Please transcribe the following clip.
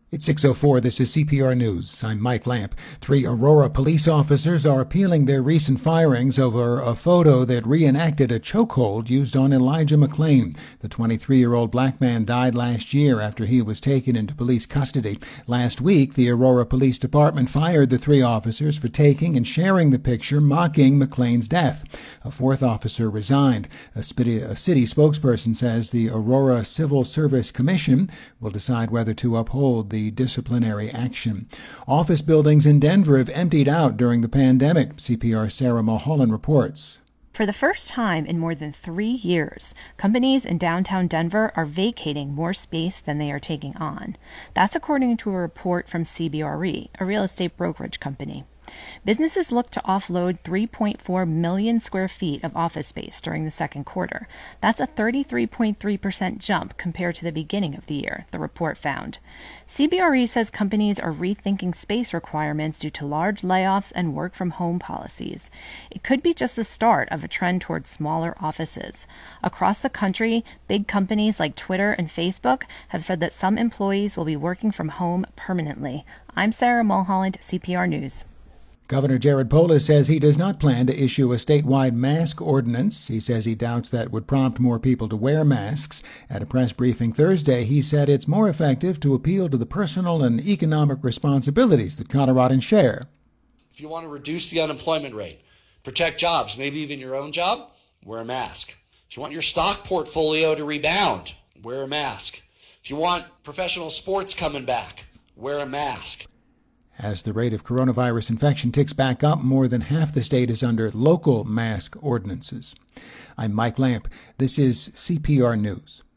It's 6:04. This is CPR News. I'm Mike Lamp. 3 Aurora police officers are appealing their recent firings over a photo that reenacted a chokehold used on Elijah McClain. The 23-year-old black man died last year after he was taken into police custody. Last week, the Aurora Police Department fired the 3 officers for taking and sharing the picture mocking McClain's death. A 4th officer resigned. A city spokesperson says the Aurora Civil Service Commission will decide whether to uphold the disciplinary action. Office buildings in Denver have emptied out during the pandemic. CPR's Sarah Mulholland reports. For the first time in more than 3 years, companies in downtown Denver are vacating more space than they are taking on. That's according to a report from CBRE, a real estate brokerage company. Businesses look to offload 3.4 million square feet of office space during the second quarter. That's a 33.3% jump compared to the beginning of the year, the report found. CBRE says companies are rethinking space requirements due to large layoffs and work-from-home policies. It could be just the start of a trend towards smaller offices. Across the country, big companies like Twitter and Facebook have said that some employees will be working from home permanently. I'm Sarah Mulholland, CPR News. Governor Jared Polis says he does not plan to issue a statewide mask ordinance. He says he doubts that would prompt more people to wear masks. At a press briefing Thursday, he said it's more effective to appeal to the personal and economic responsibilities that Coloradans share. If you want to reduce the unemployment rate, protect jobs, maybe even your own job, wear a mask. If you want your stock portfolio to rebound, wear a mask. If you want professional sports coming back, wear a mask. As the rate of coronavirus infection ticks back up, more than half the state is under local mask ordinances. I'm Mike Lamp. This is CPR News.